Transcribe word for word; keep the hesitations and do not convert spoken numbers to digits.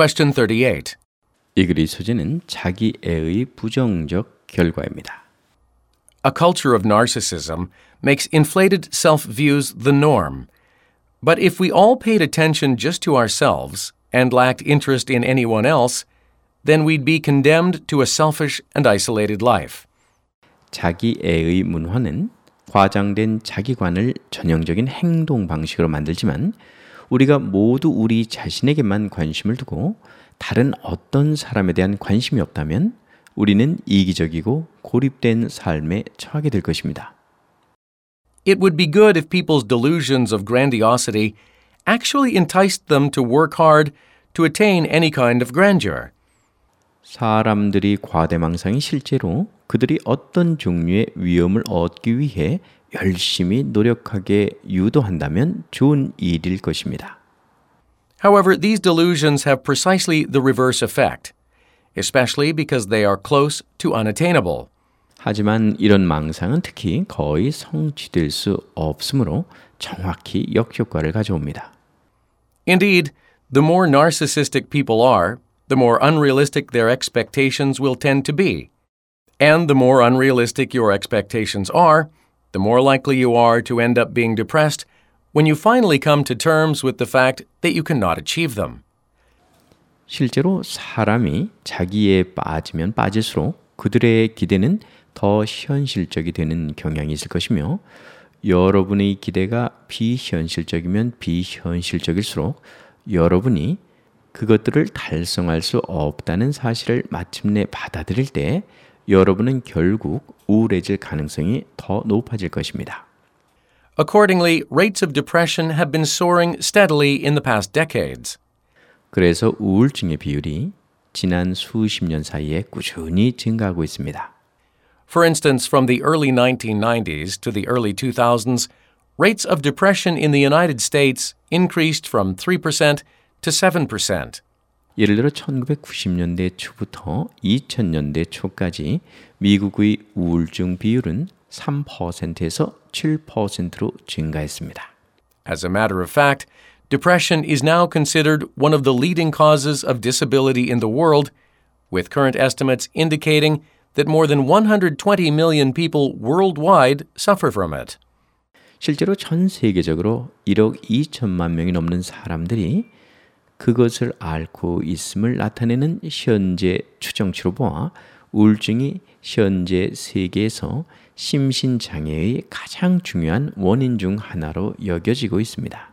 Question thirty-eight. 이 글의 소재는 자기애의 부정적 결과입니다. A culture of narcissism makes inflated self-views the norm. But if we all paid attention just to ourselves and lacked interest in anyone else, then we'd be condemned to a selfish and isolated life. 자기애의 문화는 과장된 자기관을 전형적인 행동 방식으로 만들지만 우리가 모두 우리 자신에게만 관심을 두고 다른 어떤 사람에 대한 관심이 없다면 우리는 이기적이고 고립된 삶에 처하게 될 것입니다. It would be good if people's delusions of grandiosity actually enticed them to work hard to attain any kind of grandeur. 사람들이 과대망상이 실제로 그들이 어떤 종류의 위엄을 얻기 위해 열심히 노력하게 유도한다면 좋은 일일 것입니다. However, these delusions have precisely the reverse effect, especially because they are close to unattainable. 하지만 이런 망상은 특히 거의 성취될 수 없으므로 정확히 역효과를 가져옵니다. Indeed, the more narcissistic people are, the more unrealistic their expectations will tend to be. And the more unrealistic your expectations are, the more likely you are to end up being depressed when you finally come to terms with the fact that you cannot achieve them. 실제로 사람이 자기에 빠지면 빠질수록 그들의 기대는 더 현실적이 되는 경향이 있을 것이며 여러분의 기대가 비현실적이면 비현실적일수록 여러분이 그것들을 달성할 수 없다는 사실을 마침내 받아들일 때 여러분은 결국 우울해질 가능성이 더 높아질 것입니다. Accordingly, rates of depression have been soaring steadily in the past decades. 그래서 우울증의 비율이 지난 수십 년 사이에 꾸준히 증가하고 있습니다. For instance, from the early nineteen nineties to the early two thousands, rates of depression in the United States increased from three percent to seven percent. 예를 들어 천구백구십 년대 초부터 이천 년대 초까지 미국의 우울증 비율은 삼 퍼센트에서 칠 퍼센트로 증가했습니다. As a matter of fact, depression is now considered one of the leading causes of disability in the world, with current estimates indicating that more than one hundred twenty million people worldwide suffer from it. 실제로 전 세계적으로 일억 이천만 명이 넘는 사람들이 그것을 앓고 있음을 나타내는 현재 추정치로 보아 우울증이 현재 세계에서 심신장애의 가장 중요한 원인 중 하나로 여겨지고 있습니다.